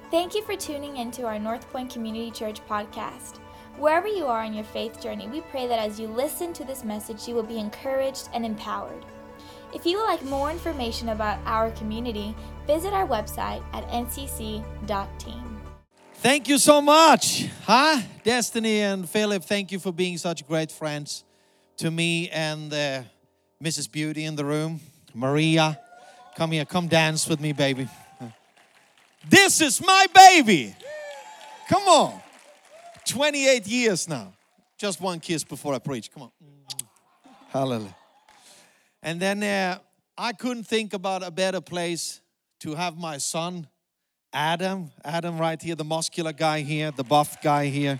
Thank you for tuning in to our North Point Community Church podcast. Wherever you are in your faith journey, we pray that as you listen to this message, you will be encouraged and empowered. If you would like more information about our community, visit our website at ncc.team. Thank you so much, Destiny and Philip, thank you for being such great friends to me and Mrs. Beauty in the room. Maria, come here, come dance with me, baby. This is my baby. Come on. 28 years now. Just one kiss before I preach. Come on. Hallelujah. And then I couldn't think about a better place to have my son, Adam right here, the muscular guy here, the buff guy here.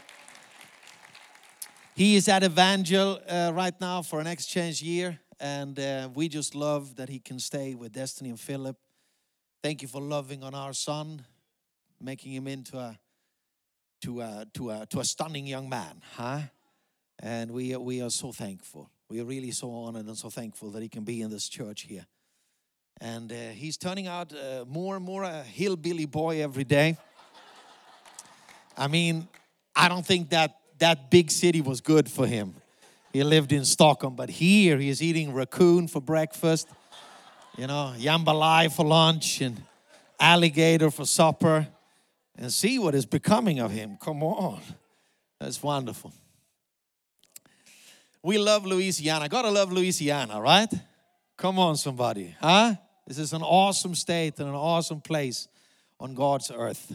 He is at Evangel right now for an exchange year. And we just love that he can stay with Destiny and Philip. Thank you for loving on our son, making him into a stunning young man, And we are so thankful. We are really so honored and so thankful that he can be in this church here. And he's turning out more and more a hillbilly boy every day. I mean, I don't think that big city was good for him. He lived in Stockholm, but here he is eating raccoon for breakfast. You know, jambalaya for lunch and alligator for supper. And see what is becoming of him. Come on. That's wonderful. We love Louisiana. Gotta love Louisiana, right? Come on, somebody. This is an awesome state and an awesome place on God's earth.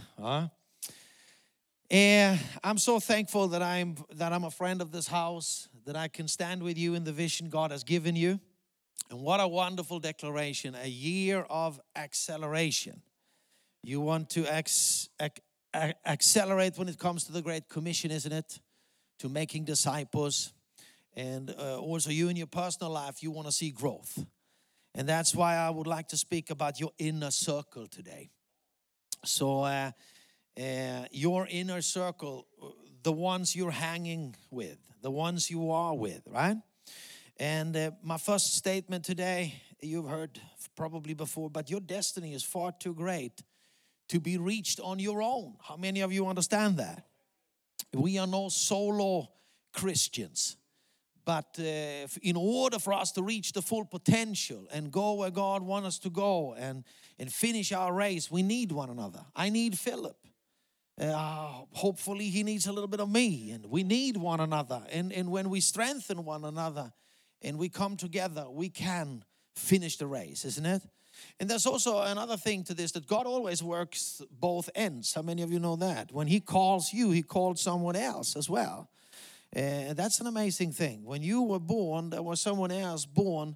And I'm so thankful that I'm a friend of this house, that I can stand with you in the vision God has given you. And what a wonderful declaration, a year of acceleration. You want to accelerate when it comes to the Great Commission, isn't it? To making disciples. And also you in your personal life, you want to see growth. And that's why I would like to speak about your inner circle today. So your inner circle, the ones you're hanging with, the ones you are with, right? And my first statement today, you've heard probably before, but your destiny is far too great to be reached on your own. How many of you understand that? We are no solo Christians. But in order for us to reach the full potential and go where God wants us to go and finish our race, we need one another. I need Philip. Hopefully he needs a little bit of me. And we need one another. And when we strengthen one another and we come together, we can finish the race, isn't it? And there's also another thing to this, that God always works both ends. How many of you know that? When he calls you, he called someone else as well. And that's an amazing thing. When you were born, there was someone else born,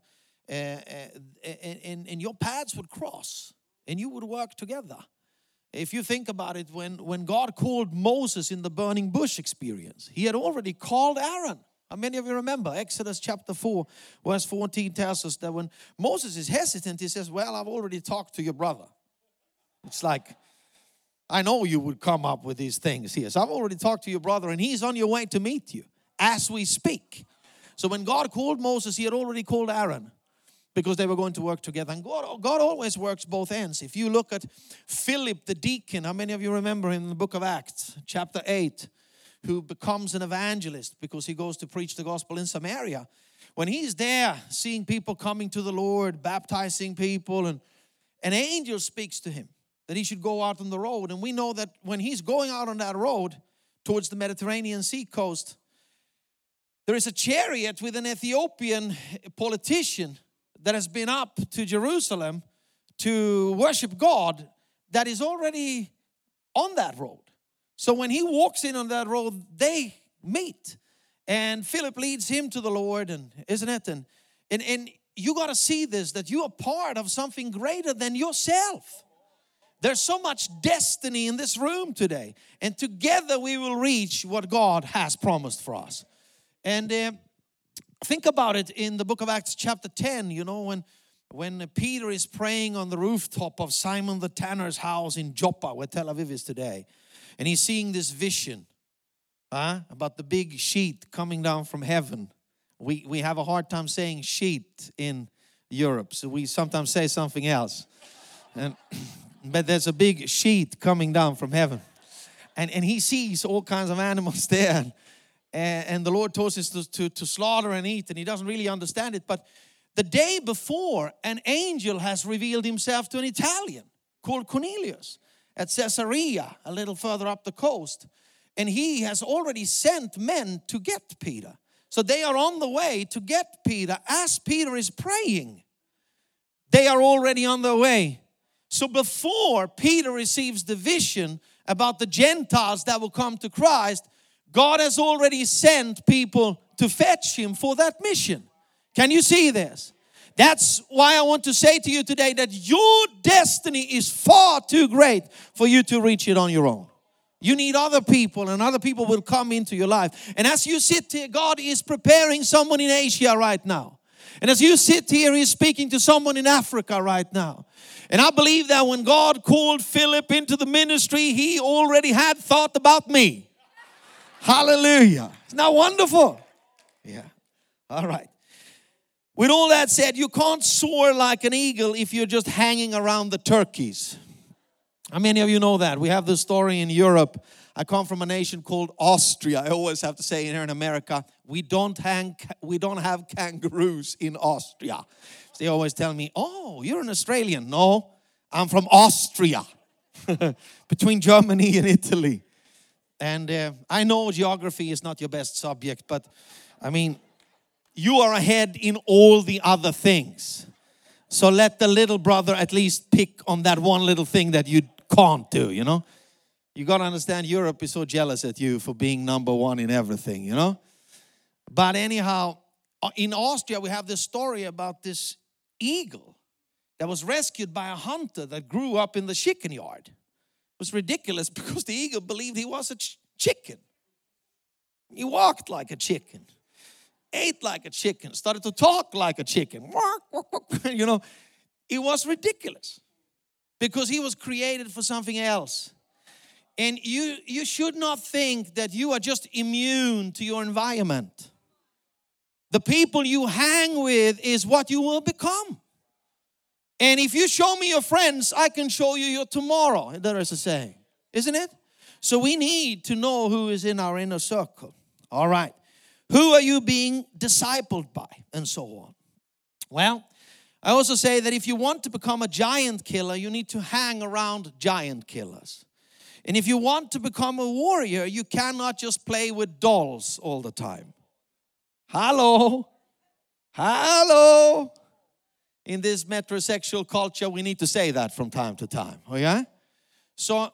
and your paths would cross, and you would work together. If you think about it, when God called Moses in the burning bush experience, he had already called Aaron. How many of you remember? Exodus chapter 4, verse 14 tells us that when Moses is hesitant, he says, well, I've already talked to your brother. It's like, I know you would come up with these things here. So I've already talked to your brother, and he's on your way to meet you as we speak. So when God called Moses, he had already called Aaron because they were going to work together. And God always works both ends. If you look at Philip the deacon, how many of you remember him in the book of Acts, chapter 8, who becomes an evangelist because he goes to preach the gospel in Samaria. When he's there, seeing people coming to the Lord, baptizing people, and an angel speaks to him that he should go out on the road. And we know that when he's going out on that road towards the Mediterranean Sea coast, there is a chariot with an Ethiopian politician that has been up to Jerusalem to worship God that is already on that road. So when he walks in on that road, they meet. And Philip leads him to the Lord, and isn't it? And you got to see this, that you are part of something greater than yourself. There's so much destiny in this room today. And together we will reach what God has promised for us. And think about it in the book of Acts chapter 10, you know, when Peter is praying on the rooftop of Simon the tanner's house in Joppa, where Tel Aviv is today. And he's seeing this vision about the big sheet coming down from heaven. We have a hard time saying sheet in Europe, so we sometimes say something else. And but there's a big sheet coming down from heaven. And he sees all kinds of animals there. And the Lord told us to slaughter and eat, and he doesn't really understand it. But the day before, an angel has revealed himself to an Italian called Cornelius at Caesarea, a little further up the coast. And he has already sent men to get Peter. So they are on the way to get Peter as Peter is praying. They are already on their way. So before Peter receives the vision about the Gentiles that will come to Christ, God has already sent people to fetch him for that mission. Can you see this? That's why I want to say to you today that your destiny is far too great for you to reach it on your own. You need other people, and other people will come into your life. And as you sit here, God is preparing someone in Asia right now. And as you sit here, He's speaking to someone in Africa right now. And I believe that when God called Philip into the ministry, He already had thought about me. Hallelujah. Isn't that wonderful? Yeah. All right. With all that said, you can't soar like an eagle if you're just hanging around the turkeys. How many of you know that? We have this story in Europe. I come from a nation called Austria. I always have to say here in America, we don't have kangaroos in Austria. So they always tell me, oh, you're an Australian. No, I'm from Austria. Between Germany and Italy. And I know geography is not your best subject, but I mean, you are ahead in all the other things. So let the little brother at least pick on that one little thing that you can't do, you know. You got to understand, Europe is so jealous at you for being number one in everything, you know. But anyhow, in Austria, we have this story about this eagle that was rescued by a hunter that grew up in the chicken yard. It was ridiculous because the eagle believed he was a chicken. He walked like a chicken, ate like a chicken, started to talk like a chicken. You know, it was ridiculous because he was created for something else. And you should not think that you are just immune to your environment. The people you hang with is what you will become. And if you show me your friends, I can show you your tomorrow. There is a saying, isn't it? So we need to know who is in our inner circle. All right. Who are you being discipled by? And so on. Well, I also say that if you want to become a giant killer, you need to hang around giant killers. And if you want to become a warrior, you cannot just play with dolls all the time. Hello. Hello. In this metrosexual culture, we need to say that from time to time. Okay? So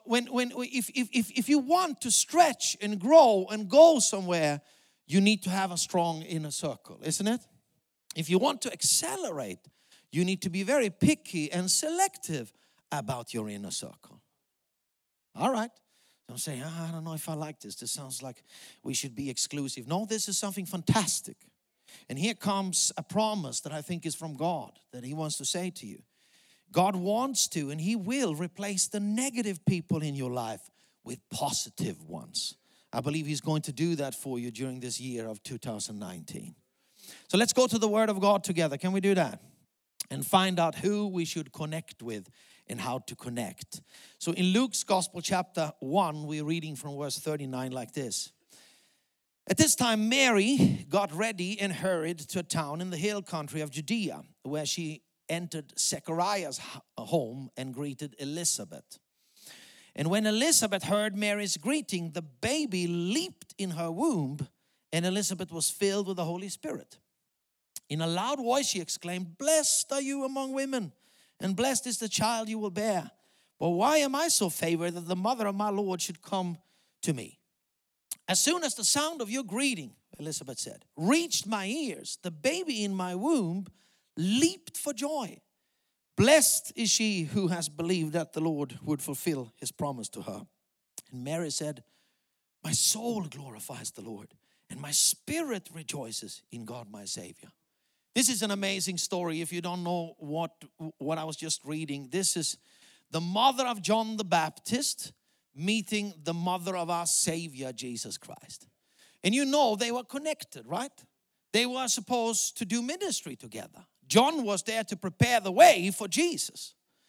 if you want to stretch and grow and go somewhere, you need to have a strong inner circle, isn't it? If you want to accelerate, you need to be very picky and selective about your inner circle. All right. I'm saying, I don't know if I like this. This sounds like we should be exclusive. No, this is something fantastic. And here comes a promise that I think is from God that He wants to say to you. God wants to and He will replace the negative people in your life with positive ones. I believe He's going to do that for you during this year of 2019. So let's go to the Word of God together. Can we do that? And find out who we should connect with and how to connect. So in Luke's Gospel chapter 1, we're reading from verse 39 like this. At this time, Mary got ready and hurried to a town in the hill country of Judea, where she entered Zechariah's home and greeted Elizabeth. And when Elizabeth heard Mary's greeting, the baby leaped in her womb, and Elizabeth was filled with the Holy Spirit. In a loud voice she exclaimed, "Blessed are you among women, and blessed is the child you will bear. But why am I so favored that the mother of my Lord should come to me? As soon as the sound of your greeting," Elizabeth said, "reached my ears, the baby in my womb leaped for joy. Blessed is she who has believed that the Lord would fulfill His promise to her." And Mary said, "My soul glorifies the Lord, and my spirit rejoices in God my Savior." This is an amazing story. If you don't know what I was just reading, this is the mother of John the Baptist meeting the mother of our Savior, Jesus Christ. And you know they were connected, right? They were supposed to do ministry together. John was there to prepare the way for Jesus.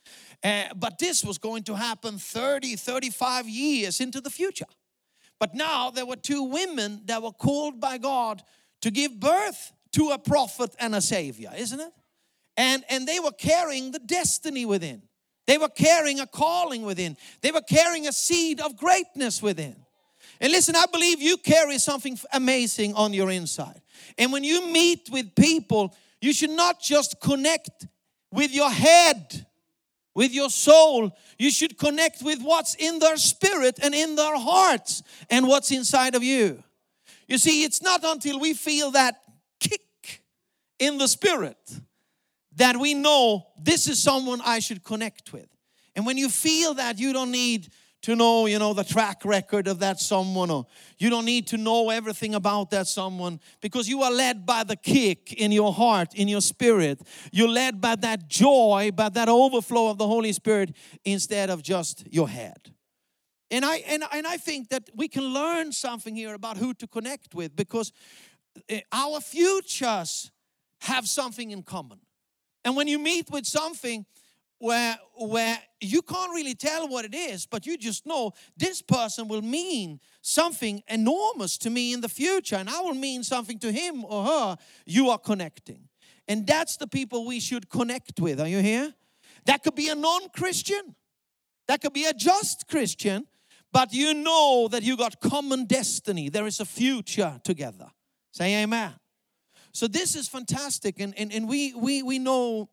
But this was going to happen 30, 35 years into the future. But now there were two women that were called by God to give birth to a prophet and a savior, isn't it? And they were carrying the destiny within. They were carrying a calling within. They were carrying a seed of greatness within. And listen, I believe you carry something amazing on your inside. And when you meet with people, you should not just connect with your head, with your soul. You should connect with what's in their spirit and in their hearts and what's inside of you. You see, it's not until we feel that kick in the spirit that we know this is someone I should connect with. And when you feel that, you don't need to know, the track record of that someone, or you don't need to know everything about that someone, because you are led by the kick in your heart, in your spirit. You're led by that joy, by that overflow of the Holy Spirit instead of just your head. And I think that we can learn something here about who to connect with, because our futures have something in common. And when you meet with something where you can't really tell what it is, but you just know this person will mean something enormous to me in the future, and I will mean something to him or her, you are connecting. And that's the people we should connect with. Are you here? That could be a non-Christian. That could be a just Christian, but you know that you got common destiny. There is a future together. Say amen. So this is fantastic, and we know,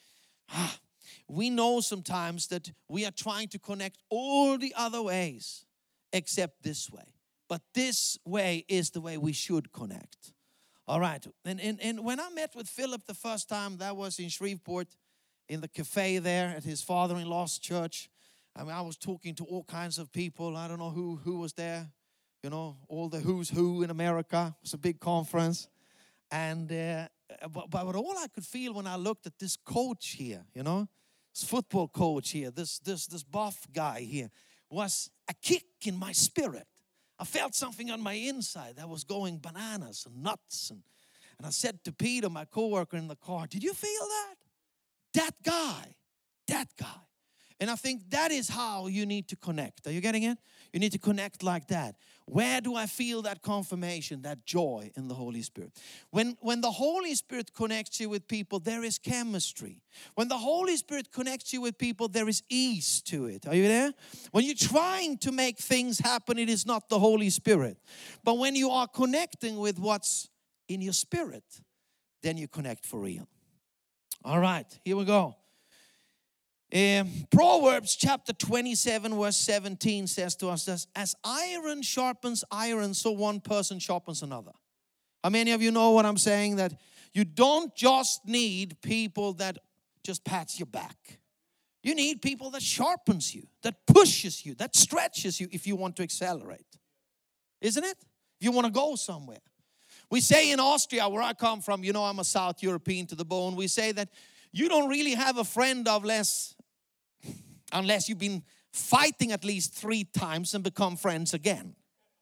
we know sometimes that we are trying to connect all the other ways except this way. But this way is the way we should connect. All right, and when I met with Philip the first time, that was in Shreveport, in the cafe there at his father-in-law's church. I mean, I was talking to all kinds of people. I don't know who was there. All the who's who in America. It was a big conference. And but all I could feel when I looked at this coach here, this football coach here, this buff guy here, was a kick in my spirit. I felt something on my inside that was going bananas and nuts. And I said to Peter, my coworker in the car, did you feel that? That guy. And I think that is how you need to connect. Are you getting it? You need to connect like that. Where do I feel that confirmation, that joy in the Holy Spirit? When the Holy Spirit connects you with people, there is chemistry. When the Holy Spirit connects you with people, there is ease to it. Are you there? When you're trying to make things happen, it is not the Holy Spirit. But when you are connecting with what's in your spirit, then you connect for real. All right, here we go. Proverbs chapter 27 verse 17 says to us, as iron sharpens iron, so one person sharpens another. How many of you know what I'm saying? That you don't just need people that just pats your back. You need people that sharpens you, that pushes you, that stretches you if you want to accelerate. Isn't it? If you want to go somewhere. We say in Austria, where I come from, I'm a South European to the bone. We say that you don't really have a friend unless you've been fighting at least 3 times and become friends again.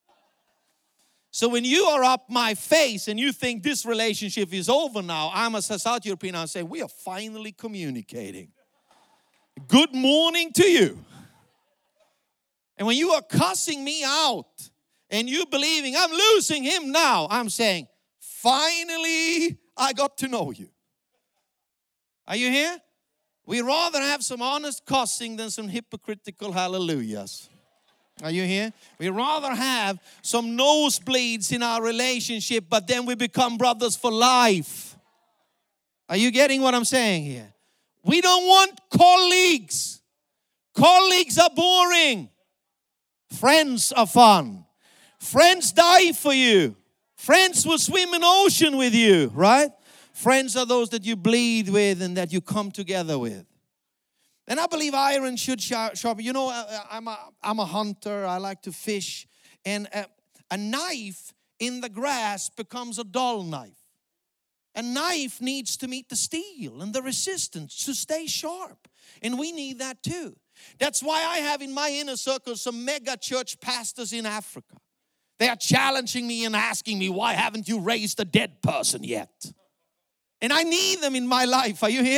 So when you are up my face and you think this relationship is over now, I'm a South European, I say, we are finally communicating. Good morning to you. And when you are cussing me out and you believing I'm losing him now, I'm saying, finally, I got to know you. Are you here? We rather have some honest cussing than some hypocritical hallelujahs. Are you here? We rather have some nosebleeds in our relationship, but then we become brothers for life. Are you getting what I'm saying here? We don't want colleagues. Colleagues are boring. Friends are fun. Friends die for you. Friends will swim in ocean with you, right? Friends are those that you bleed with and that you come together with. And I believe iron should sharpen. I'm a hunter. I like to fish. And a knife in the grass becomes a dull knife. A knife needs to meet the steel and the resistance to stay sharp. And we need that too. That's why I have in my inner circle some mega church pastors in Africa. They are challenging me and asking me, why haven't you raised a dead person yet? And I need them in my life. Are you here?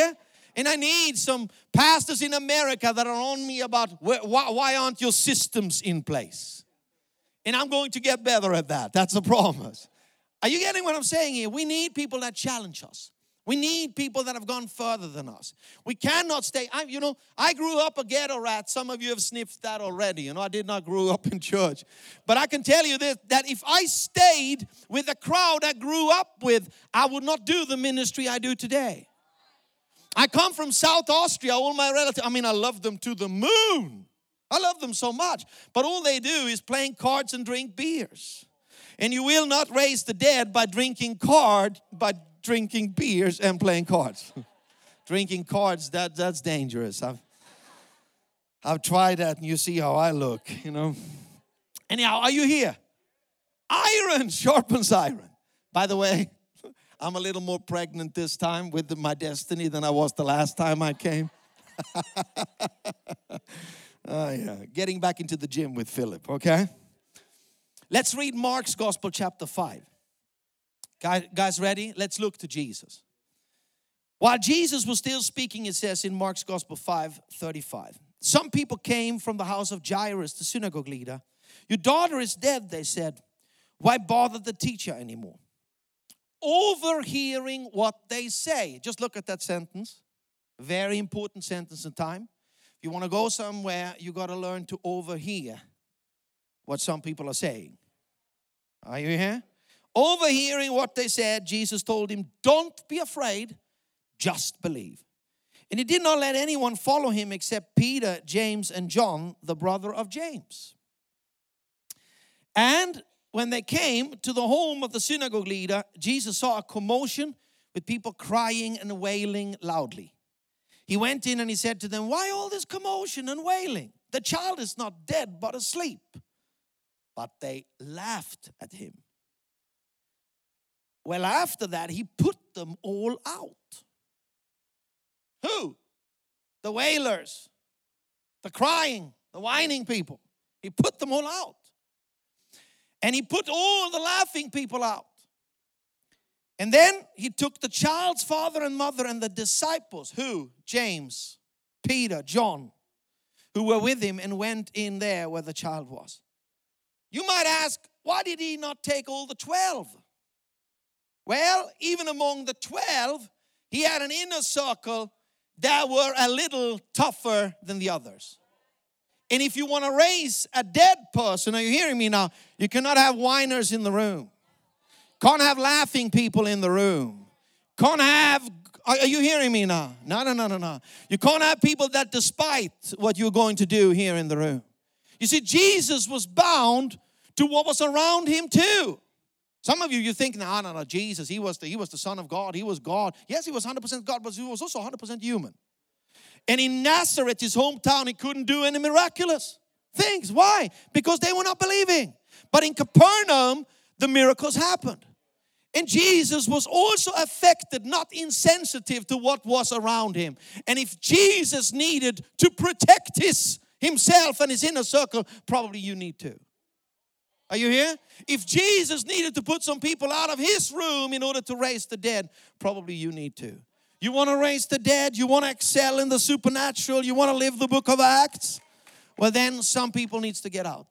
And I need some pastors in America that are on me about why aren't your systems in place? And I'm going to get better at that. That's a promise. Are you getting what I'm saying here? We need people that challenge us. We need people that have gone further than us. We cannot stay. I grew up a ghetto rat. Some of you have sniffed that already. I did not grow up in church. But I can tell you this, that if I stayed with the crowd I grew up with, I would not do the ministry I do today. I come from South Austria. All my relatives, I love them to the moon. I love them so much. But all they do is playing cards and drink beers. And you will not raise the dead by drinking beers and playing cards. Drinking cards, that's dangerous. I've tried that, and you see how I look, Anyhow, are you here? Iron sharpens iron. By the way, I'm a little more pregnant this time with my destiny than I was the last time I came. Oh, yeah. Getting back into the gym with Philip, okay? Let's read Mark's Gospel, chapter 5. Guys, ready? Let's look to Jesus. While Jesus was still speaking, it says in Mark's Gospel 5:35. Some people came from the house of Jairus, the synagogue leader. Your daughter is dead, they said. Why bother the teacher anymore? Overhearing what they say. Just look at that sentence. Very important sentence in time. If you want to go somewhere, you got to learn to overhear what some people are saying. Are you here? Overhearing what they said, Jesus told him, don't be afraid, just believe. And he did not let anyone follow him except Peter, James, and John, the brother of James. And when they came to the home of the synagogue leader, Jesus saw a commotion with people crying and wailing loudly. He went in and he said to them, why all this commotion and wailing? The child is not dead but asleep. But they laughed at him. Well, after that, he put them all out. Who? The wailers, the crying, the whining people. He put them all out. And he put all the laughing people out. And then he took the child's father and mother and the disciples, who? James, Peter, John, who were with him, and went in there where the child was. You might ask, why did he not take all the 12? Well, even among the 12, he had an inner circle that were a little tougher than the others. And if you want to raise a dead person, are you hearing me now? You cannot have whiners in the room. Can't have laughing people in the room. Can't have, are you hearing me now? No. You can't have people that despite what you're going to do here in the room. You see, Jesus was bound to what was around him too. Some of you think, no, Jesus, he was the Son of God. He was God. Yes, he was 100% God, but he was also 100% human. And in Nazareth, his hometown, he couldn't do any miraculous things. Why? Because they were not believing. But in Capernaum, the miracles happened. And Jesus was also affected, not insensitive to what was around him. And if Jesus needed to protect himself and his inner circle, probably you need to. Are you here? If Jesus needed to put some people out of his room in order to raise the dead, probably you need to. You want to raise the dead? You want to excel in the supernatural? You want to live the book of Acts? Well, then some people needs to get out.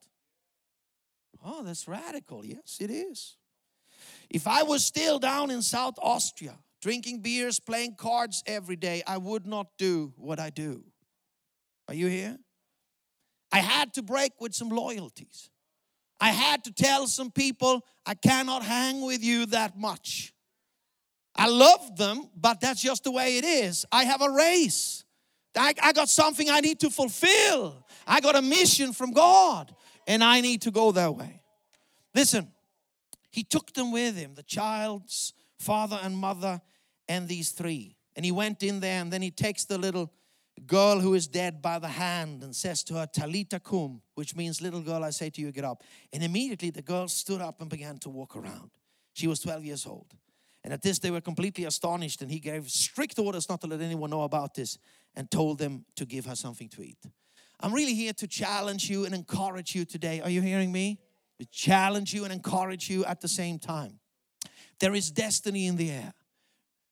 Oh, that's radical. Yes, it is. If I was still down in South Austria, drinking beers, playing cards every day, I would not do what I do. Are you here? I had to break with some loyalties. I had to tell some people, I cannot hang with you that much. I love them, but that's just the way it is. I have a race. I got something I need to fulfill. I got a mission from God, and I need to go that way. Listen, he took them with him, the child's father and mother and these three. And he went in there, and then he takes the little girl who is dead by the hand and says to her, Talita kum, which means, little girl, I say to you, get up. And immediately the girl stood up and began to walk around. She was 12 years old. And at this, they were completely astonished, and he gave strict orders not to let anyone know about this and told them to give her something to eat. I'm really here to challenge you and encourage you today. Are you hearing me? To challenge you and encourage you at the same time. There is destiny in the air.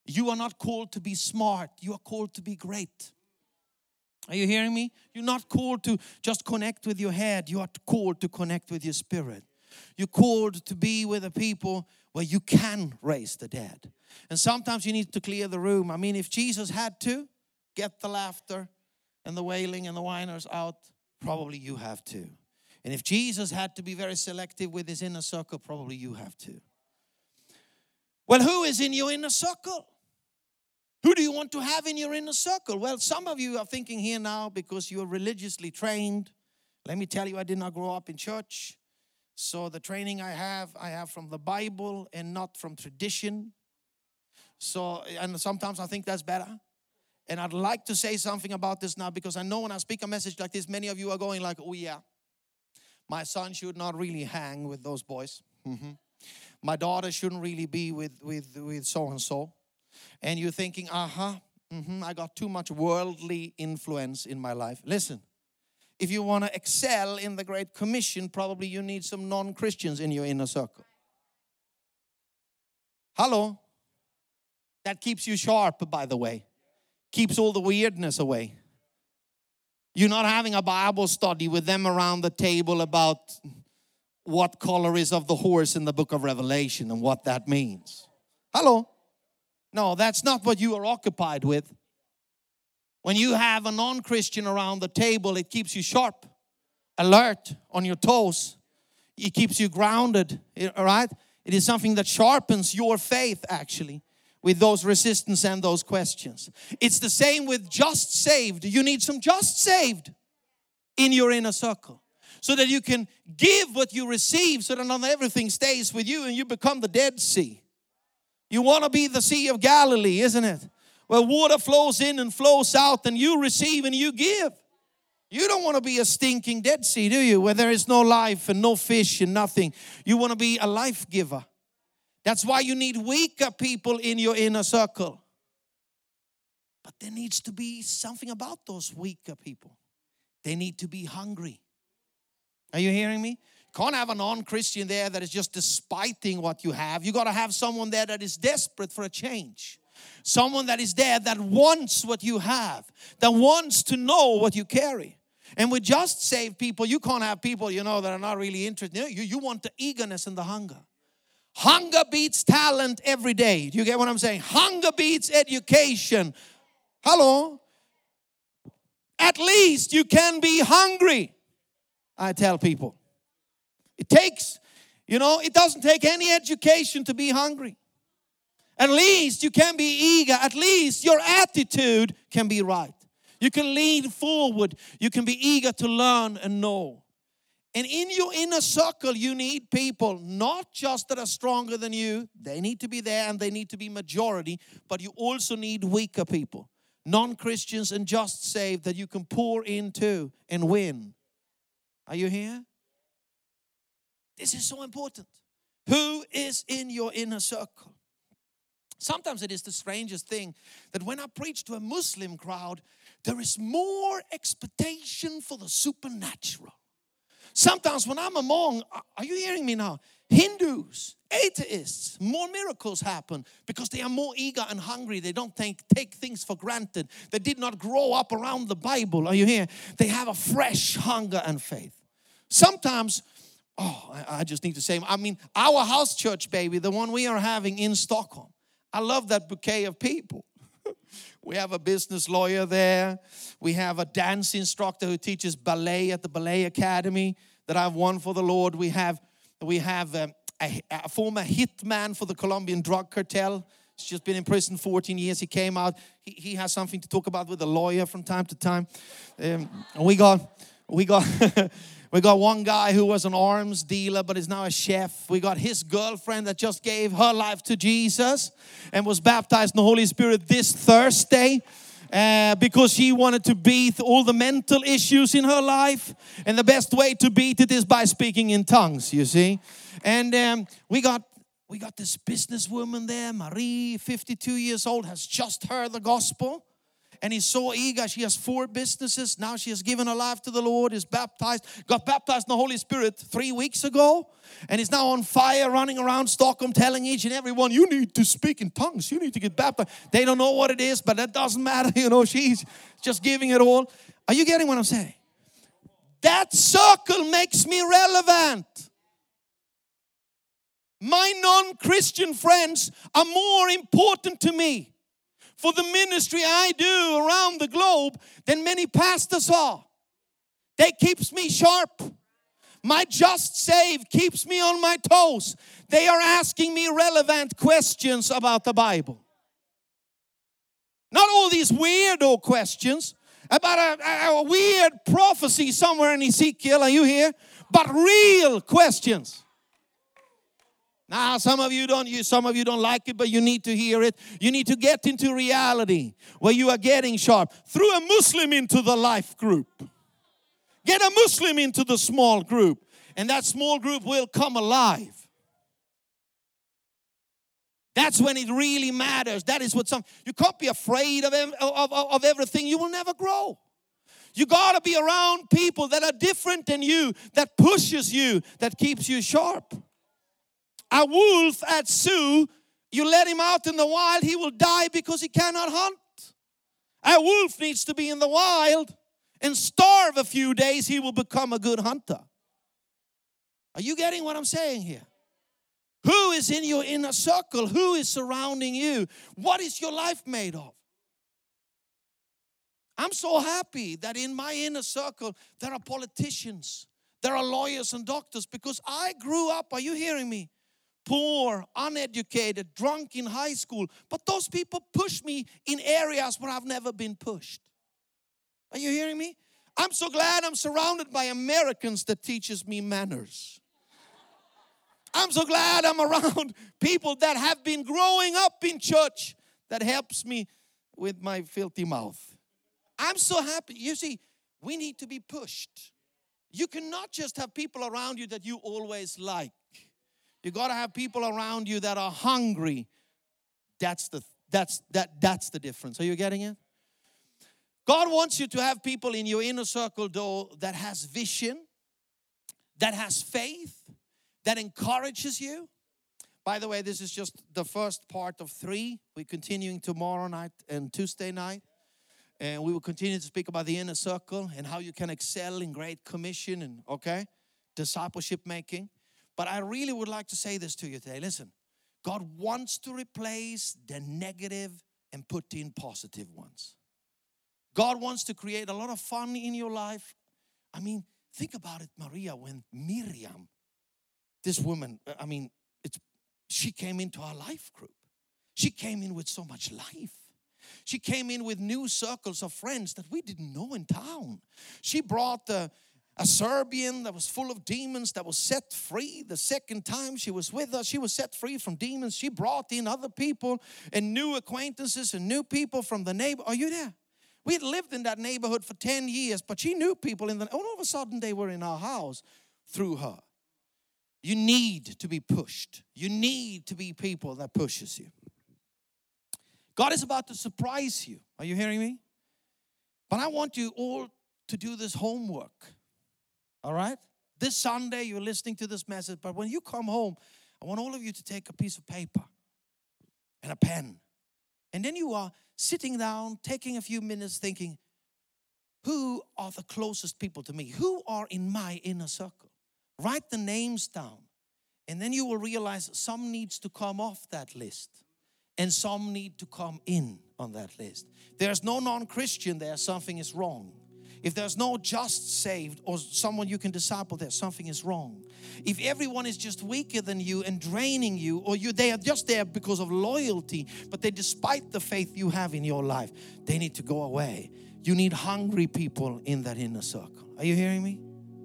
You are not called to be smart. You are called to be great. Are you hearing me? You're not called to just connect with your head. You are called to connect with your spirit. You're called to be with the people where you can raise the dead. And sometimes you need to clear the room. I mean, if Jesus had to get the laughter and the wailing and the whiners out, probably you have to. And if Jesus had to be very selective with his inner circle, probably you have to. Well, who is in your inner circle? Who do you want to have in your inner circle? Well, some of you are thinking here now because you are religiously trained. Let me tell you, I did not grow up in church. So the training I have from the Bible and not from tradition. So, and sometimes I think that's better. And I'd like to say something about this now because I know when I speak a message like this, many of you are going like, oh yeah, my son should not really hang with those boys. My daughter shouldn't really be with so-and-so. And you're thinking, I got too much worldly influence in my life. Listen, if you want to excel in the Great Commission, probably you need some non-Christians in your inner circle. Hello? That keeps you sharp, by the way. Keeps all the weirdness away. You're not having a Bible study with them around the table about what color is of the horse in the book of Revelation and what that means. Hello? No, that's not what you are occupied with. When you have a non-Christian around the table, it keeps you sharp, alert, on your toes. It keeps you grounded, all right? It is something that sharpens your faith, actually, with those resistance and those questions. It's the same with just saved. You need some just saved in your inner circle so that you can give what you receive so that not everything stays with you and you become the Dead Sea. You want to be the Sea of Galilee, isn't it? Where water flows in and flows out and you receive and you give. You don't want to be a stinking Dead Sea, do you? Where there is no life and no fish and nothing. You want to be a life giver. That's why you need weaker people in your inner circle. But there needs to be something about those weaker people. They need to be hungry. Are you hearing me? Can't have a non-Christian there that is just despiting what you have. You got to have someone there that is desperate for a change. Someone that is there that wants what you have, that wants to know what you carry. And with just saved people, you can't have people, that are not really interested. You want the eagerness and the hunger. Hunger beats talent every day. Do you get what I'm saying? Hunger beats education. Hello? At least you can be hungry, I tell people. It doesn't take any education to be hungry. At least you can be eager. At least your attitude can be right. You can lean forward. You can be eager to learn and know. And in your inner circle, you need people not just that are stronger than you. They need to be there and they need to be majority. But you also need weaker people. Non-Christians and just saved that you can pour into and win. Are you here? This is so important. Who is in your inner circle? Sometimes it is the strangest thing that when I preach to a Muslim crowd, there is more expectation for the supernatural. Sometimes when I'm among, are you hearing me now? Hindus, atheists, more miracles happen because they are more eager and hungry. They don't take things for granted. They did not grow up around the Bible. Are you here? They have a fresh hunger and faith. Sometimes, I just need to say, our house church, baby, the one we are having in Stockholm. I love that bouquet of people. We have a business lawyer there. We have a dance instructor who teaches ballet at the Ballet Academy that I've won for the Lord. We have a former hitman for the Colombian drug cartel. He's just been in prison 14 years. He came out. He has something to talk about with a lawyer from time to time. We got one guy who was an arms dealer but is now a chef. We got his girlfriend that just gave her life to Jesus and was baptized in the Holy Spirit this Thursday because she wanted to beat all the mental issues in her life. And the best way to beat it is by speaking in tongues, you see. And we got this businesswoman there, Marie, 52 years old, has just heard the gospel. and he's so eager. She has 4 businesses. Now she has given her life to the Lord, is baptized, got baptized in the Holy Spirit 3 weeks ago, and is now on fire running around Stockholm telling each and every one, you need to speak in tongues. You need to get baptized. They don't know what it is, but that doesn't matter. She's just giving it all. Are you getting what I'm saying? That circle makes me relevant. My non-Christian friends are more important to me for the ministry I do around the globe than many pastors are. They keeps me sharp. My just saved keeps me on my toes. They are asking me relevant questions about the Bible. Not all these weirdo questions about a weird prophecy somewhere in Ezekiel. Are you here? But real questions. Now, some of you don't like it, but you need to hear it. You need to get into reality where you are getting sharp. Throw a Muslim into the life group. Get a Muslim into the small group, and that small group will come alive. That's when it really matters. That is what you can't be afraid of everything. You will never grow. You got to be around people that are different than you, that pushes you, that keeps you sharp. A wolf at zoo, you let him out in the wild, he will die because he cannot hunt. A wolf needs to be in the wild and starve a few days, he will become a good hunter. Are you getting what I'm saying here? Who is in your inner circle? Who is surrounding you? What is your life made of? I'm so happy that in my inner circle there are politicians, there are lawyers and doctors, because I grew up, are you hearing me? Poor, uneducated, drunk in high school. But those people push me in areas where I've never been pushed. Are you hearing me? I'm so glad I'm surrounded by Americans that teaches me manners. I'm so glad I'm around people that have been growing up in church that helps me with my filthy mouth. I'm so happy. You see, we need to be pushed. You cannot just have people around you that you always like. You got to have people around you that are hungry. That's the difference. Are you getting it? God wants you to have people in your inner circle, though, that has vision, that has faith, that encourages you. By the way, this is just the first part of 3. We're continuing tomorrow night and Tuesday night. And we will continue to speak about the inner circle and how you can excel in Great Commission and, discipleship making. But I really would like to say this to you today. Listen, God wants to replace the negative and put in positive ones. God wants to create a lot of fun in your life. I mean, think about it, Maria, when Miriam, this woman, she came into our life group. She came in with so much life. She came in with new circles of friends that we didn't know in town. She brought a Serbian that was full of demons that was set free. The second time she was with us, she was set free from demons. She brought in other people and new acquaintances and new people from the neighbor. Are you there? We had lived in that neighborhood for 10 years, but she knew people all of a sudden they were in our house through her. You need to be pushed. You need to be people that pushes you. God is about to surprise you. Are you hearing me? But I want you all to do this homework. All right? This Sunday, you're listening to this message, but when you come home, I want all of you to take a piece of paper and a pen. And then you are sitting down, taking a few minutes thinking, who are the closest people to me? Who are in my inner circle? Write the names down. And then you will realize some needs to come off that list. And some need to come in on that list. There's no non-Christian there, something is wrong. If there's no just saved or someone you can disciple there, something is wrong. If everyone is just weaker than you and draining you, or they are just there because of loyalty, but they despite the faith you have in your life, they need to go away. You need hungry people in that inner circle. Are you hearing me?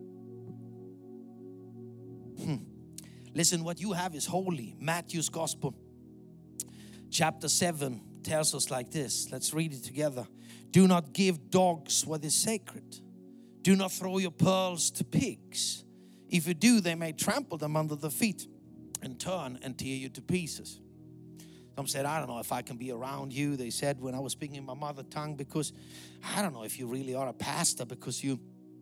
Listen, what you have is holy. Matthew's Gospel, chapter 7 tells us like this. Let's read it together. Do not give dogs what is sacred. Do not throw your pearls to pigs. If you do, they may trample them under the feet and turn and tear you to pieces. Some said, I don't know if I can be around you. They said when I was speaking in my mother tongue, because I don't know if you really are a pastor, because you're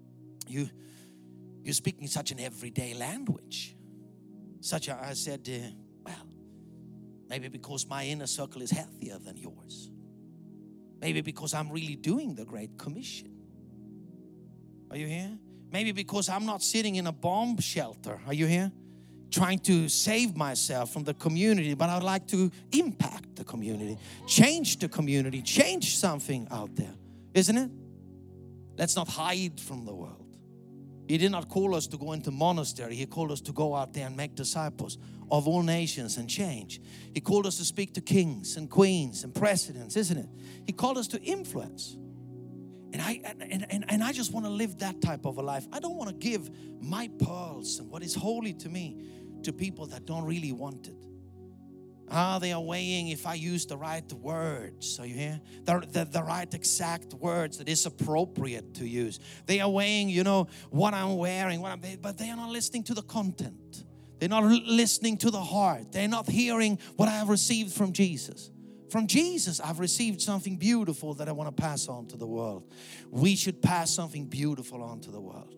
speaking such an everyday language. I said, well, maybe because my inner circle is healthier than yours. Maybe because I'm really doing the Great Commission. Are you here? Maybe because I'm not sitting in a bomb shelter. Are you here? Trying to save myself from the community, but I'd like to impact the community, change the community, change something out there, isn't it? Let's not hide from the world. He did not call us to go into monastery. He called us to go out there and make disciples of all nations and change. He called us to speak to kings and queens and presidents, isn't it? He called us to influence. And I just want to live that type of a life. I don't want to give my pearls and what is holy to me to people that don't really want it. They are weighing if I use the right words. Are you here? The right exact words that is appropriate to use. They are weighing, what I'm wearing, but they are not listening to the content. They're not listening to the heart. They're not hearing what I have received from Jesus. From Jesus, I've received something beautiful that I want to pass on to the world. We should pass something beautiful on to the world.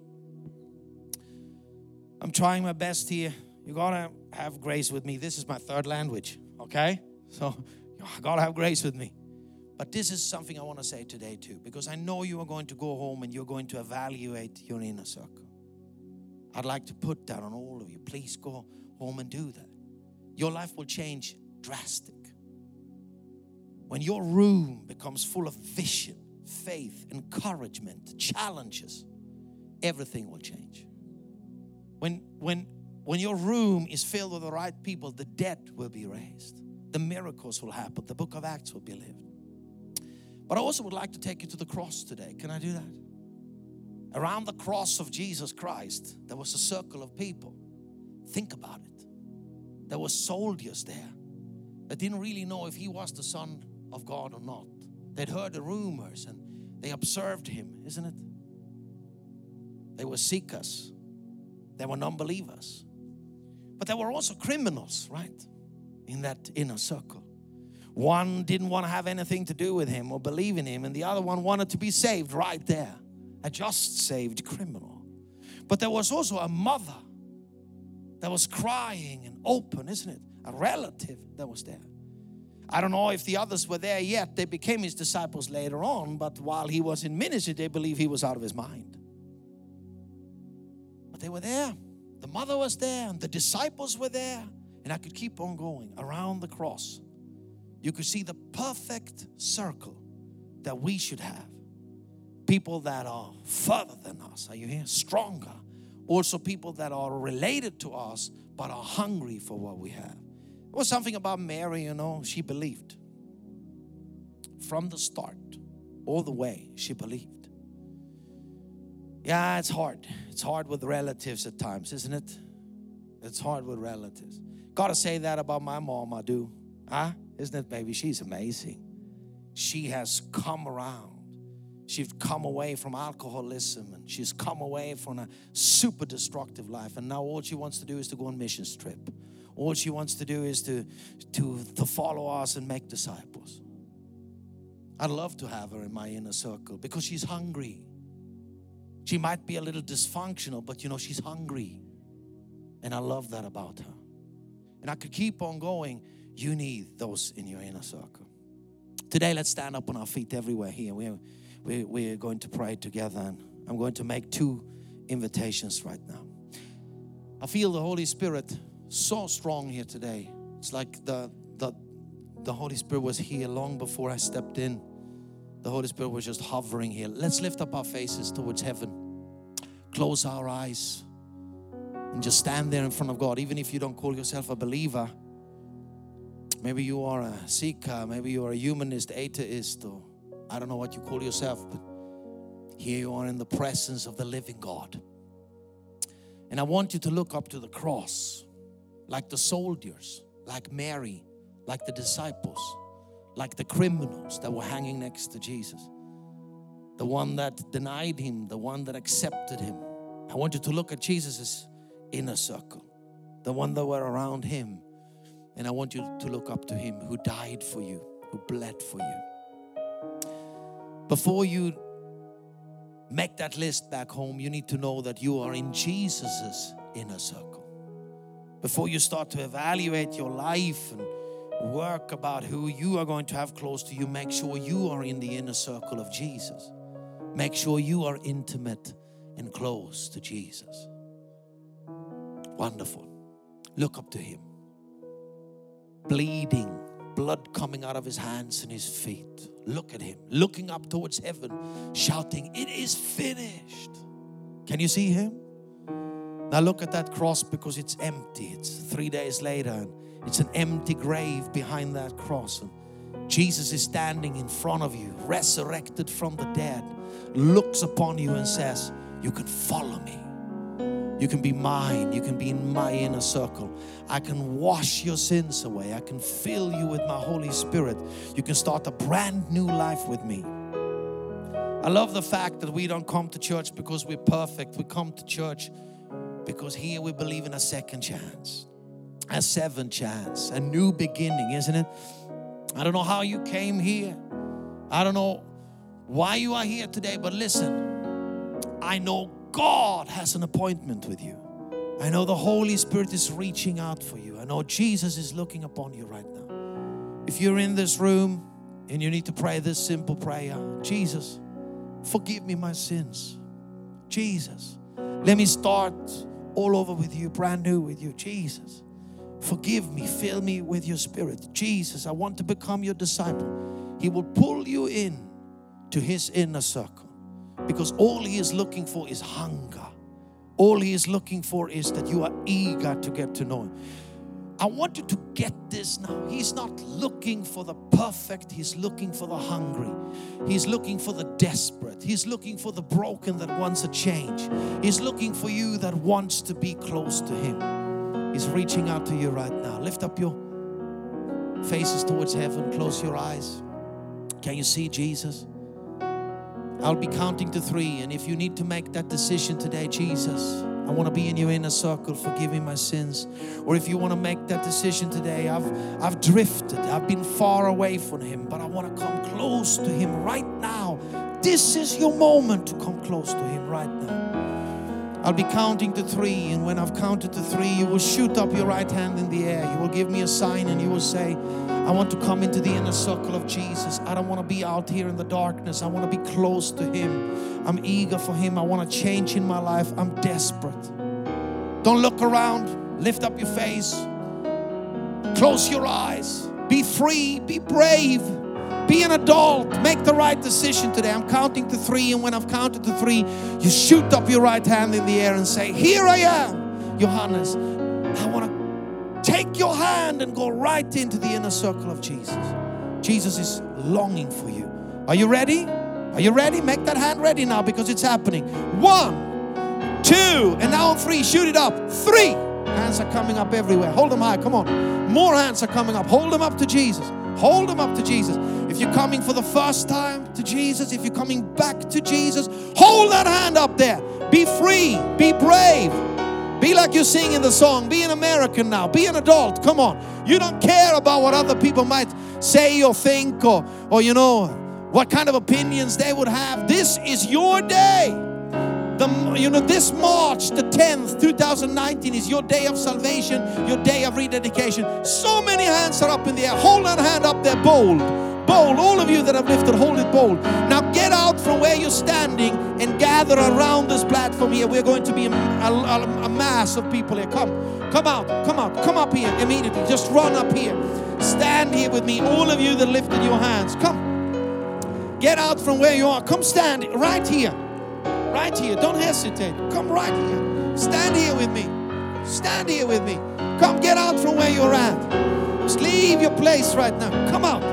I'm trying my best here. You gotta have grace with me. This is my third language, okay? So you gotta have grace with me. But this is something I want to say today too, because I know you are going to go home and you're going to evaluate your inner circle. I'd like to put that on all of you. Please go home and do that. Your life will change drastic. When your room becomes full of vision, faith, encouragement, challenges, everything will change. When your room is filled with the right people, the dead will be raised. The miracles will happen. The book of Acts will be lived. But I also would like to take you to the cross today. Can I do that? Around the cross of Jesus Christ, there was a circle of people. Think about it. There were soldiers there that didn't really know if he was the Son of God or not. They'd heard the rumors and they observed him, isn't it? They were seekers. They were non-believers. But there were also criminals, right? In that inner circle. One didn't want to have anything to do with him or believe in him, and the other one wanted to be saved right there. A just saved criminal. But there was also a mother that was crying and open, isn't it? A relative that was there. I don't know if the others were there yet. They became his disciples later on, but while he was in ministry, they believe he was out of his mind. But they were there. The mother was there and the disciples were there. And I could keep on going around the cross. You could see the perfect circle that we should have. People that are further than us. Are you here? Stronger. Also people that are related to us but are hungry for what we have. There was something about Mary, she believed. From the start, all the way, she believed. Yeah, it's hard. It's hard with relatives at times, isn't it? It's hard with relatives. Gotta say that about my mom, I do. Isn't it, baby? She's amazing. She has come around. She's come away from alcoholism and she's come away from a super destructive life. And now all she wants to do is to go on missions trip. All she wants to do is to follow us and make disciples. I'd love to have her in my inner circle because she's hungry. She might be a little dysfunctional, but she's hungry. And I love that about her. And I could keep on going. You need those in your inner circle. Today, let's stand up on our feet everywhere here. We're going to pray together. And I'm going to make 2 invitations right now. I feel the Holy Spirit so strong here today. It's like the Holy Spirit was here long before I stepped in. The Holy Spirit was just hovering here. Let's lift up our faces towards heaven. Close our eyes. And just stand there in front of God. Even if you don't call yourself a believer. Maybe you are a seeker. Maybe you are a humanist, atheist. Or I don't know what you call yourself. But here you are in the presence of the living God. And I want you to look up to the cross. Like the soldiers. Like Mary. Like the disciples. Like the criminals that were hanging next to Jesus. The one that denied him. The one that accepted him. I want you to look at Jesus' inner circle. The one that were around him. And I want you to look up to Him who died for you, who bled for you. Before you make that list back home, you need to know that you are in Jesus' inner circle. Before you start to evaluate your life and work about who you are going to have close to you, make sure you are in the inner circle of Jesus. Make sure you are intimate and close to Jesus. Wonderful. Look up to Him. Bleeding, blood coming out of His hands and His feet. Look at Him, looking up towards heaven, shouting, "It is finished." Can you see Him? Now look at that cross, because it's empty. It's 3 days later and it's an empty grave behind that cross. And Jesus is standing in front of you, resurrected from the dead, looks upon you and says, "You can follow me. You can be mine. You can be in my inner circle. I can wash your sins away. I can fill you with my Holy Spirit. You can start a brand new life with me." I love the fact that we don't come to church because we're perfect. We come to church because here we believe in a second chance, a seventh chance, a new beginning, isn't it? I don't know how you came here. I don't know why you are here today, but listen, I know God has an appointment with you. I know the Holy Spirit is reaching out for you. I know Jesus is looking upon you right now. If you're in this room and you need to pray this simple prayer, "Jesus, forgive me my sins. Jesus, let me start all over with you, brand new with you. Jesus, forgive me, fill me with your Spirit. Jesus, I want to become your disciple." He will pull you in to His inner circle, because all He is looking for is hunger. All He is looking for is that you are eager to get to know Him. I want you to get this now. He's not looking for the perfect. He's looking for the hungry. He's looking for the desperate. He's looking for the broken that wants a change. He's looking for you that wants to be close to Him. He's reaching out to you right now. Lift up your faces towards heaven. Close your eyes. Can you see Jesus? I'll be counting to 3, and if you need to make that decision today, "Jesus, I want to be in your inner circle, forgive me my sins." Or if you want to make that decision today, I've drifted, I've been far away from Him, but I want to come close to Him right now. This is your moment to come close to Him right now. I'll be counting to 3, and when I've counted to 3, you will shoot up your right hand in the air. You will give me a sign and you will say, "I want to come into the inner circle of Jesus. I don't want to be out here in the darkness. I want to be close to Him. I'm eager for Him. I want to change in my life. I'm desperate." Don't look around. Lift up your face. Close your eyes. Be free. Be brave. Be an adult. Make the right decision today. I'm counting to 3, and when I've counted to 3, you shoot up your right hand in the air and say, "Here I am, Johannes. I want to take your hand and go right into the inner circle of Jesus." Jesus is longing for you. Are you ready? Are you ready? Make that hand ready now, because it's happening. 1, 2, and now on 3. Shoot it up. 3. Hands are coming up everywhere. Hold them high. Come on. More hands are coming up. Hold them up to Jesus. Hold them up to Jesus. If you're coming for the first time to Jesus, if you're coming back to Jesus, hold that hand up there. Be free. Be brave. Be like you sing in the song. Be an American now. Be an adult. Come on. You don't care about what other people might say or think, or you know, what kind of opinions they would have. This is your day. This March the 10th, 2019 is your day of salvation, your day of rededication. So many hands are up in the air. Hold that hand up there, bold. Bold. All of you that have lifted, hold it bold. Now get out from where you're standing and gather around this platform here. We're going to be a mass of people here. Come out, come up here immediately. Just run up here. Stand here with me. All of you that lifted your hands, come. Get out from where you are. Come stand right here. Right here. Don't hesitate. Come right here. Stand here with me. Stand here with me. Come, get out from where you're at. Just leave your place right now. Come out.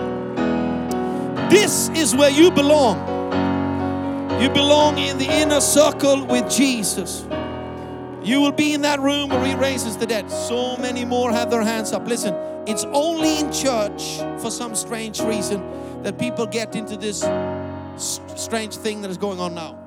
This is where you belong. You belong in the inner circle with Jesus. You will be in that room where He raises the dead. So many more have their hands up. Listen, it's only in church, for some strange reason, that people get into this strange thing that is going on now.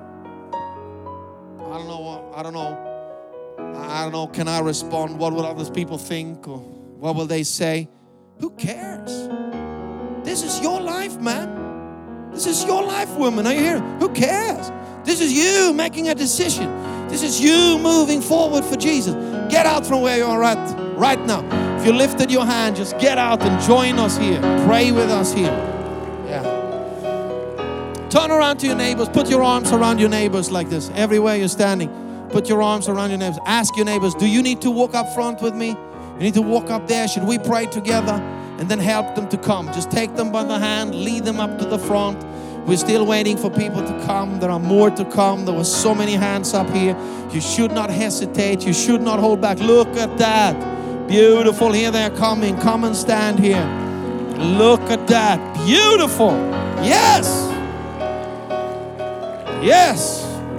I don't know. Can I respond? What will other people think? Or What will they say? Who cares? This is your life, man. This is your life, woman. Are you here? Who cares? This is you making a decision. This is you moving forward for Jesus. Get out from where you are at right now. If you lifted your hand, just get out and join us here. Pray with us here. Yeah. Turn around to your neighbors. Put your arms around your neighbors like this. Everywhere you're standing, put your arms around your neighbors. Ask your neighbors, do you need to walk up front with me? You need to walk up there. Should we pray together? And then help them to come. Just take them by the hand, lead them up to the front. We're still waiting for people to come. There are more to come. There were so many hands up here. You should not hesitate. You should not hold back. Look at that. Beautiful. Here they are coming. Come and stand here. Look at that. Beautiful. Yes. Yes.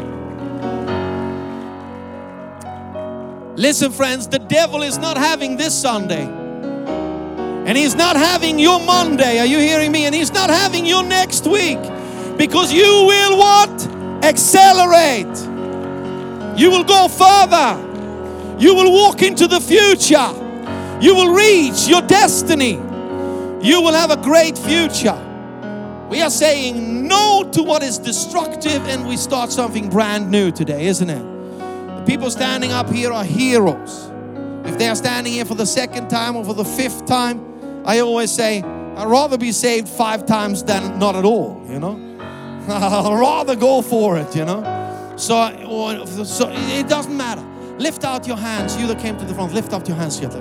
Listen, friends, the devil is not having this Sunday. And he's not having your Monday. Are you hearing me? And he's not having your next week. Because you will what? Accelerate. You will go further. You will walk into the future. You will reach your destiny. You will have a great future. We are saying no to what is destructive and we start something brand new today, isn't it? The people standing up here are heroes. If they are standing here for the second time or for the fifth time, I always say, I'd rather be saved 5 times than not at all, you know. I'd rather go for it, you know. So it doesn't matter. Lift out your hands. You that came to the front, lift up your hands here.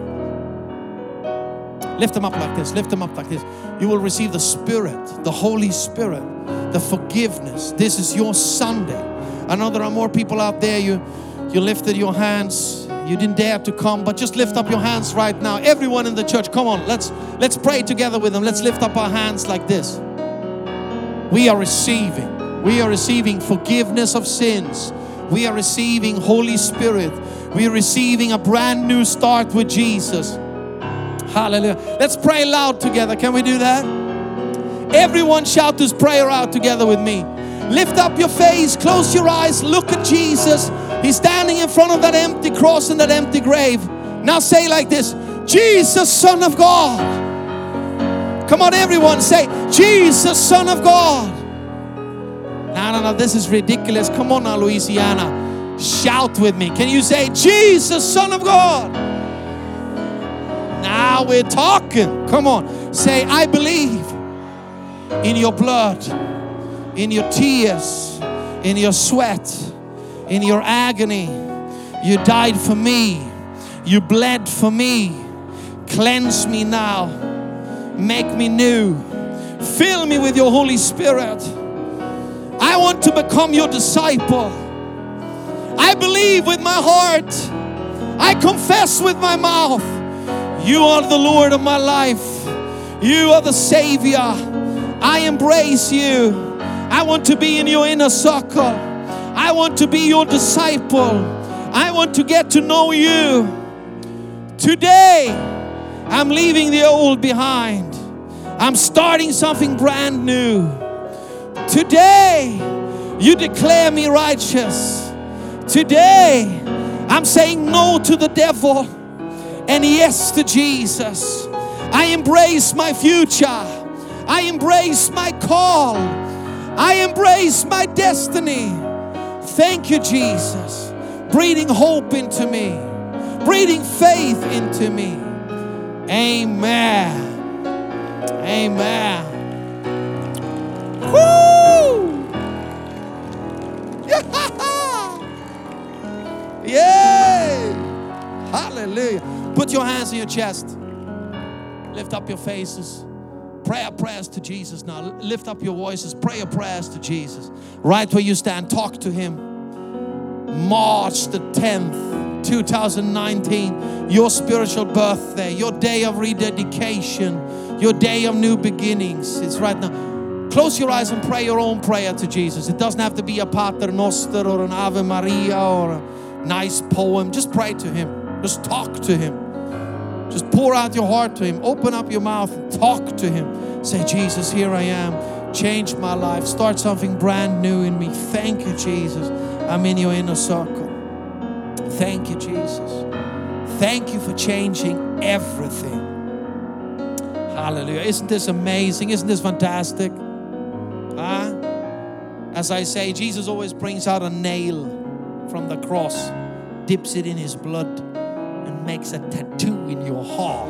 Lift them up like this. Lift them up like this. You will receive the Spirit, the Holy Spirit, the forgiveness. This is your Sunday. I know there are more people out there. You lifted your hands. You didn't dare to come, but just lift up your hands right now. Everyone in the church, come on. Let's pray together with them. Let's lift up our hands like this. We are receiving forgiveness of sins. We are receiving Holy Spirit. We are receiving a brand new start with Jesus. Hallelujah. Let's pray loud together. Can we do that? Everyone shout this prayer out together with me. Lift up your face, close your eyes, look at Jesus. He's standing in front of that empty cross and that empty grave. Now say like this, Jesus, Son of God. Come on, everyone, say, Jesus, Son of God. No, this is ridiculous. Come on now, Louisiana. Shout with me. Can you say, Jesus, Son of God? Now we're talking. Come on. Say, I believe in your blood, in your tears, in your sweat, in your agony. You died for me. You bled for me. Cleanse me now. Make me new. Fill me with your Holy Spirit. I want to become your disciple. I believe with my heart. I confess with my mouth. You are the Lord of my life. You are the Savior. I embrace you. I want to be in your inner circle. I want to be your disciple. I want to get to know you. Today, I'm leaving the old behind. I'm starting something brand new. Today, you declare me righteous. Today, I'm saying no to the devil and yes to Jesus. I embrace my future. I embrace my call. I embrace my destiny. Thank you, Jesus. Breathing hope into me. Breathing faith into me. Amen. Amen. Woo! Yay! Hallelujah. Put your hands on your chest. Lift up your faces. Pray your prayers to Jesus now. Lift up your voices. Pray your prayers to Jesus. Right where you stand, talk to Him. March the 10th, 2019, your spiritual birthday, your day of rededication, your day of new beginnings. It's right now. Close your eyes and pray your own prayer to Jesus. It doesn't have to be a Pater Noster or an Ave Maria or a nice poem. Just pray to Him. Just talk to Him. Just pour out your heart to Him. Open up your mouth and talk to Him. Say, Jesus, here I am. Change my life. Start something brand new in me. Thank you, Jesus. I'm in your inner circle. Thank you, Jesus. Thank you for changing everything. Hallelujah. Isn't this amazing? Isn't this fantastic? As I say, Jesus always brings out a nail from the cross, dips it in his blood, and makes a tattoo in your heart.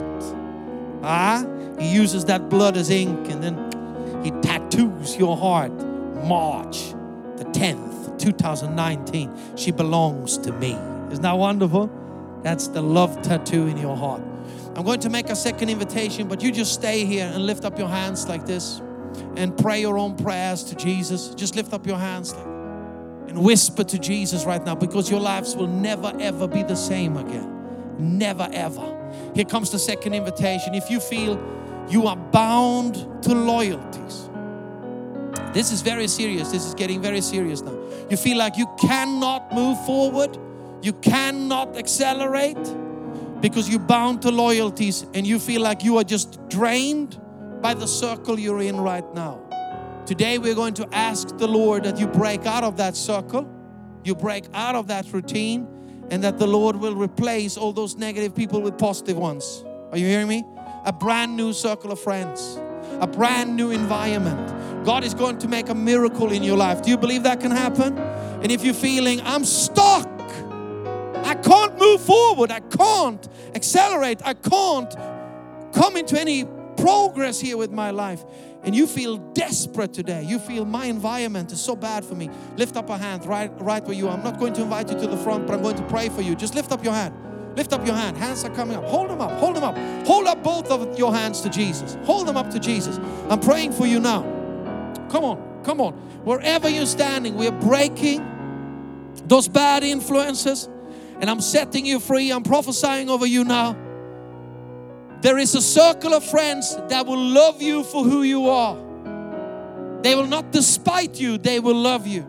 He uses that blood as ink, and then he tattoos your heart. March the 10th, 2019. She belongs to me. Isn't that wonderful? That's the love tattoo in your heart. I'm going to make a second invitation, but you just stay here and lift up your hands like this and pray your own prayers to Jesus. Just lift up your hands and whisper to Jesus right now, because your lives will never ever be the same again. Never ever. Here comes the second invitation. If you feel you are bound to loyalties, this is very serious. This is getting very serious now. You feel like you cannot move forward, you cannot accelerate because you're bound to loyalties, and you feel like you are just drained by the circle you're in right now. Today we're going to ask the Lord that you break out of that circle, you break out of that routine, and that the Lord will replace all those negative people with positive ones. Are you hearing me? A brand new circle of friends, a brand new environment. God is going to make a miracle in your life. Do you believe that can happen? And if you're feeling, I'm stuck, I can't move forward, I can't accelerate, I can't come into any progress here with my life, and you feel desperate today, you feel my environment is so bad for me, lift up a hand right where you are. I'm not going to invite you to the front, but I'm going to pray for you. Just lift up your hand. Lift up your hand. Hands are coming up. Hold them up. Hold them up. Hold up both of your hands to Jesus. Hold them up to Jesus. I'm praying for you now. Come on. Come on. Wherever you're standing, we're breaking those bad influences, and I'm setting you free. I'm prophesying over you now. There is a circle of friends that will love you for who you are. They will not despite you, they will love you.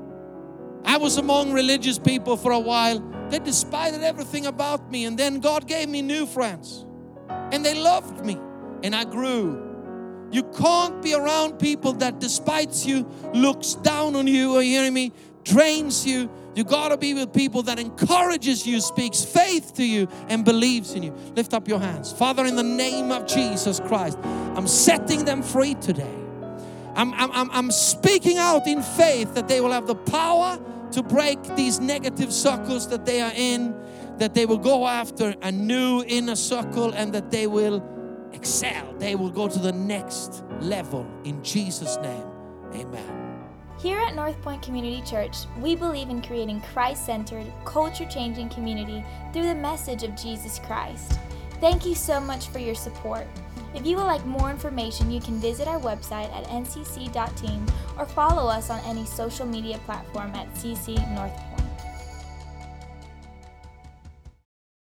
I was among religious people for a while. They despised everything about me, and then God gave me new friends. And they loved me, and I grew. You can't be around people that despites you, looks down on you, are you hearing me? Drains you. You got to be with people that encourages you, speaks faith to you, and believes in you. Lift up your hands. Father, in the name of Jesus Christ, I'm setting them free today. I'm speaking out in faith that they will have the power to break these negative circles that they are in, that they will go after a new inner circle, and that they will excel. They will go to the next level. In Jesus' name, amen. Here at North Point Community Church, we believe in creating Christ-centered, culture-changing community through the message of Jesus Christ. Thank you so much for your support. If you would like more information, you can visit our website at ncc.team or follow us on any social media platform at CC North Point.